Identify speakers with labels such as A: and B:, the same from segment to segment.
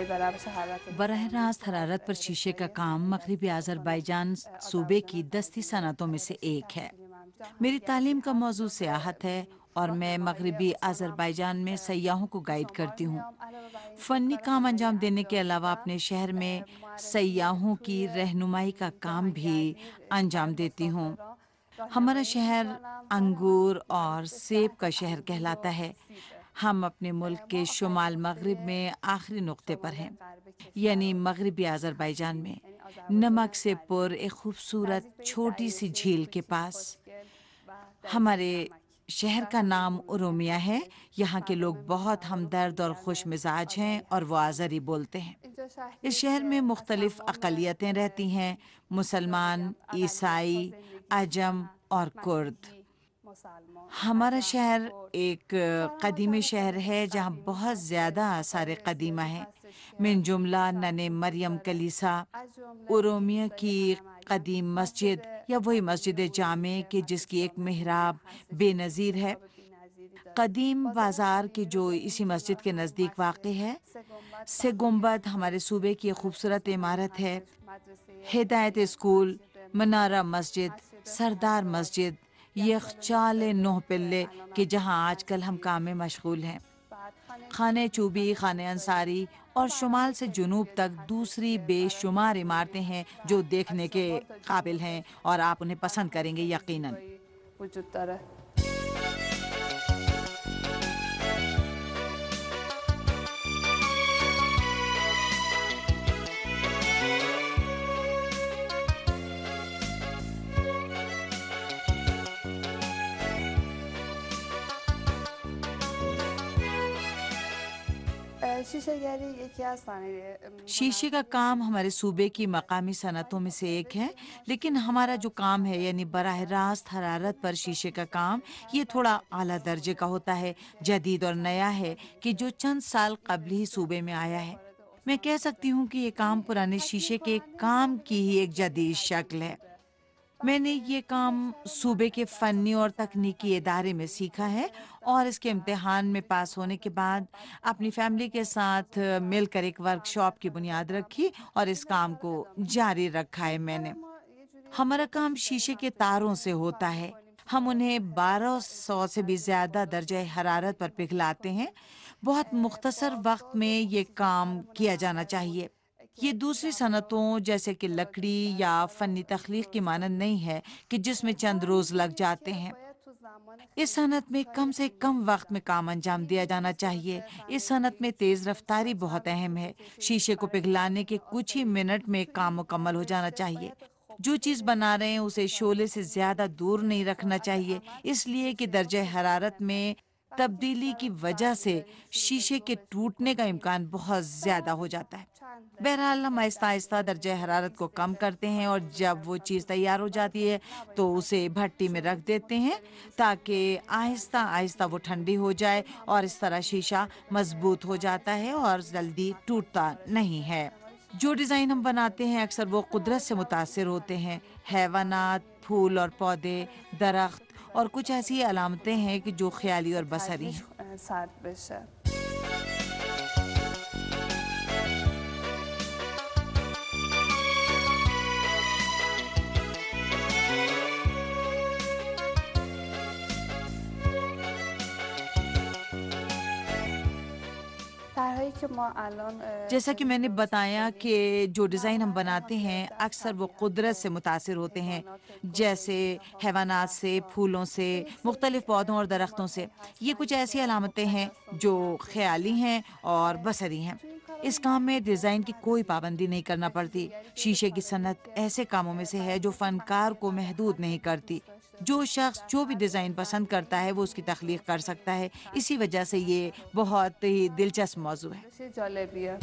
A: براہ راست حرارت پر شیشے کا کام مغربی آذربائیجان صوبے کی دستی صنعتوں میں سے ایک ہے۔ میری تعلیم کا موضوع سیاحت ہے اور میں مغربی آذربائیجان میں سیاحوں کو گائیڈ کرتی ہوں۔ فنی کام انجام دینے کے علاوہ اپنے شہر میں سیاحوں کی رہنمائی کا کام بھی انجام دیتی ہوں۔ ہمارا شہر انگور اور سیب کا شہر کہلاتا ہے۔ ہم اپنے ملک کے شمال مغرب میں آخری نقطے پر ہیں، یعنی مغربی آذربائیجان میں، نمک سے پر ایک خوبصورت چھوٹی سی جھیل کے پاس۔ ہمارے شہر کا نام ارومیہ ہے۔ یہاں کے لوگ بہت ہمدرد اور خوش مزاج ہیں اور وہ آذری بولتے ہیں۔ اس شہر میں مختلف اقلیتیں رہتی ہیں: مسلمان، عیسائی، عجم اور کرد۔ ہمارا شہر ایک قدیمی شہر ہے جہاں بہت زیادہ آثار قدیمہ ہیں، من جملہ نن مریم کلیسا، ارومیہ کی قدیم مسجد یا وہی مسجد جامع کہ جس کی ایک محراب بے نظیر ہے، قدیم بازار کی جو اسی مسجد کے نزدیک واقع ہے، سے گنبد ہمارے صوبے کی خوبصورت عمارت ہے، ہدایت اسکول، منارہ مسجد، سردار مسجد، یخچال 9 پلے کہ جہاں آج کل ہم کام میں مشغول ہیں، خانے چوبی، خانے انصاری اور شمال سے جنوب تک دوسری بے شمار عمارتیں ہیں جو دیکھنے کے قابل ہیں اور آپ انہیں پسند کریں گے یقیناً۔ شیشے کا کام ہمارے صوبے کی مقامی صنعتوں میں سے ایک ہے، لیکن ہمارا جو کام ہے یعنی براہ راست حرارت پر شیشے کا کام، یہ تھوڑا اعلیٰ درجے کا ہوتا ہے، جدید اور نیا ہے کہ جو چند سال قبل ہی صوبے میں آیا ہے۔ میں کہہ سکتی ہوں کہ یہ کام پرانے شیشے کے کام کی ہی ایک جدید شکل ہے۔ میں نے یہ کام صوبے کے فنی اور تکنیکی ادارے میں سیکھا ہے اور اس کے امتحان میں پاس ہونے کے بعد اپنی فیملی کے ساتھ مل کر ایک ورکشاپ کی بنیاد رکھی اور اس کام کو جاری رکھا ہے میں نے۔ ہمارا کام شیشے کے تاروں سے ہوتا ہے۔ ہم انہیں 1200 سے بھی زیادہ درجہ حرارت پر پگھلاتے ہیں۔ بہت مختصر وقت میں یہ کام کیا جانا چاہیے۔ یہ دوسری صنعتوں جیسے کہ لکڑی یا فنی تخلیق کی مانند نہیں ہے کہ جس میں چند روز لگ جاتے ہیں۔ اس صنعت میں کم سے کم وقت میں کام انجام دیا جانا چاہیے۔ اس صنعت میں تیز رفتاری بہت اہم ہے۔ شیشے کو پگھلانے کے کچھ ہی منٹ میں کام مکمل ہو جانا چاہیے۔ جو چیز بنا رہے ہیں اسے شعلے سے زیادہ دور نہیں رکھنا چاہیے، اس لیے کہ درجہ حرارت میں تبدیلی کی وجہ سے شیشے کے ٹوٹنے کا امکان بہت زیادہ ہو جاتا ہے۔ بہرحال ہم آہستہ آہستہ درجہ حرارت کو کم کرتے ہیں اور جب وہ چیز تیار ہو جاتی ہے تو اسے بھٹی میں رکھ دیتے ہیں تاکہ آہستہ آہستہ وہ ٹھنڈی ہو جائے، اور اس طرح شیشہ مضبوط ہو جاتا ہے اور جلدی ٹوٹتا نہیں ہے۔ جو ڈیزائن ہم بناتے ہیں اکثر وہ قدرت سے متاثر ہوتے ہیں۔ حیوانات، پھول اور پودے، درخت اور کچھ ایسی علامتیں ہیں کہ جو خیالی اور بصری ہیں۔ جیسا کہ میں نے بتایا کہ جو ڈیزائن ہم بناتے ہیں اکثر وہ قدرت سے متاثر ہوتے ہیں، جیسے حیوانات سے، پھولوں سے، مختلف پودوں اور درختوں سے۔ یہ کچھ ایسی علامتیں ہیں جو خیالی ہیں اور بصری ہیں۔ اس کام میں ڈیزائن کی کوئی پابندی نہیں کرنا پڑتی۔ شیشے کی صنعت ایسے کاموں میں سے ہے جو فنکار کو محدود نہیں کرتی۔ جو شخص جو بھی ڈیزائن پسند کرتا ہے وہ اس کی تخلیق کر سکتا ہے۔ اسی وجہ سے یہ بہت ہی دلچسپ موضوع ہے۔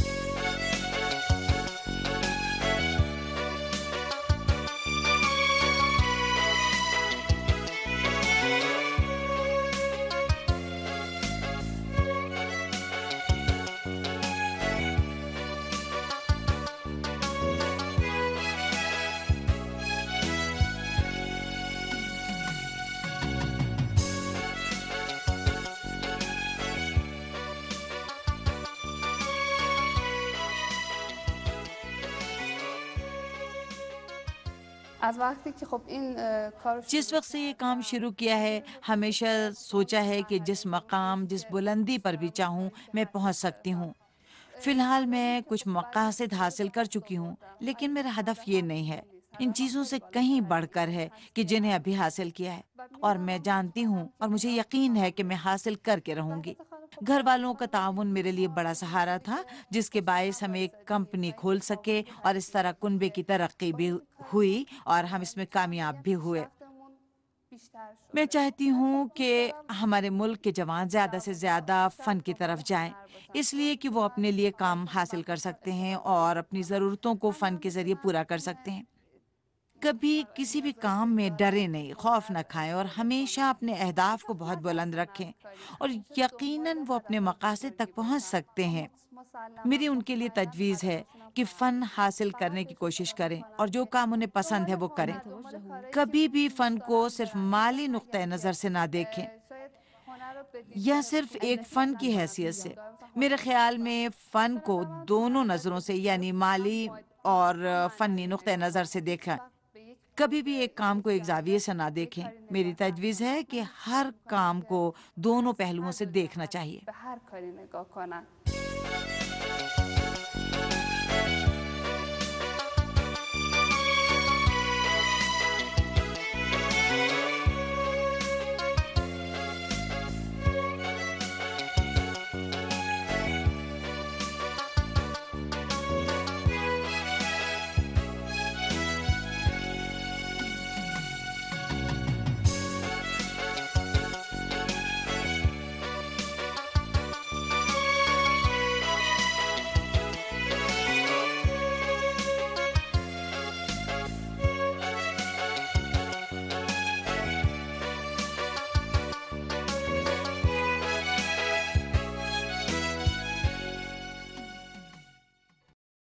B: از وقتی که خب این کار رو
A: جس
B: شروع
A: وقت سے یہ کام
B: کردم
A: شروع کیا ہے ہمیشہ سوچا ہے کہ جس مقام جس بلندی پر بھی چاہوں میں پہنچ سکتی ہوں. فی الحال میں کچھ مقاصد حاصل کر چکی ہوں لیکن میرا ہدف یہ نہیں ہے. ان چیزوں سے کہیں بڑھ کر ہے کہ جنہیں ابھی حاصل کیا ہے اور میں جانتی ہوں اور مجھے یقین ہے کہ میں حاصل کر کے رہوں گی. گھر والوں کا تعاون میرے لیے بڑا سہارا تھا جس کے باعث ہم ایک کمپنی کھول سکے اور اس طرح کنبے کی ترقی بھی ہوئی اور ہم اس میں کامیاب بھی ہوئے.
B: بیشتر
A: میں
B: شده
A: چاہتی
B: ولی خب
A: ہوں کہ
B: امیدوارم
A: ہمارے ملک کے جوان زیادہ
B: در
A: سے
B: واقع
A: زیادہ
B: بیشتر
A: فن کی طرف
B: دنبال
A: جائیں
B: هنر باشن
A: اس لیے
B: چون
A: کہ وہ
B: من
A: اپنے لیے
B: حالا
A: کام
B: که
A: حاصل کر
B: وقتم
A: سکتے ہیں
B: استفاده
A: اور اپنی
B: میکنم
A: ضرورتوں کو فن
B: همینم
A: کے ذریعے
B: میتونم
A: پورا کر
B: تیم
A: سکتے ہیں. کبھی کسی بھی
B: مناسبی
A: کام میں
B: دارم
A: ڈرے نہیں، خوف
B: هنر
A: نہ کھائیں اور
B: پیدا
A: ہمیشہ
B: کنم
A: اپنے اہداف کو بہت
B: نه
A: بلند
B: تنها
A: رکھیں
B: نقدکاری
A: اور
B: همیشه دنبال
A: یقیناً وہ اپنے
B: هدف
A: مقاصد
B: بزرگی
A: تک پہنچ
B: باشن
A: سکتے ہیں.
B: اما مسلما
A: میری ان کے لیے
B: مطمئنا
A: تجویز ہے
B: هدفشونم
A: کہ
B: خواهند
A: فن
B: رسید
A: حاصل
B: فقط
A: کرنے
B: به
A: کی
B: این
A: کوشش
B: فکر
A: کریں اور
B: میکنم
A: جو
B: که
A: کام انہیں پسند ہے
B: دنبال
A: وہ کریں.
B: هنر دنبال کارهایی که
A: کبھی بھی
B: دوست
A: فن کو
B: دارن
A: صرف
B: برن مثلا
A: مالی نقطۂ
B: نگن
A: نظر
B: که
A: سے نہ دیکھیں
B: شاید هنر رو به
A: یا
B: دیدگاه
A: صرف ایک
B: فیزیکی
A: فن کی
B: نگاه
A: حیثیت سے.
B: کنن مثلا
A: میرے
B: هنر رو
A: خیال
B: بکنم
A: میں فن
B: به
A: کو
B: نظر من
A: دونوں
B: هنر اگر
A: نظروں
B: به
A: سے
B: دیدگاه
A: یعنی
B: فقط
A: مالی اور
B: تنها
A: فنی
B: معنوی
A: نقطۂ نظر
B: نگاه
A: سے
B: کنیم
A: دیکھیں.
B: هیچ وقت به یک
A: کبھی
B: فرد
A: بھی ایک کام کو ایک زاویے
B: جامع
A: سے نہ
B: به یک
A: دیکھیں.
B: کاری
A: میری
B: نگاه
A: تجویز ہے
B: نکنن
A: کہ
B: من بیشتر
A: ہر
B: میکنم
A: کام
B: که
A: کو دونوں
B: از
A: پہلوؤں
B: هر
A: سے
B: دو
A: دیکھنا
B: جهت
A: چاہیے.
B: به هر کاری نگاه کنن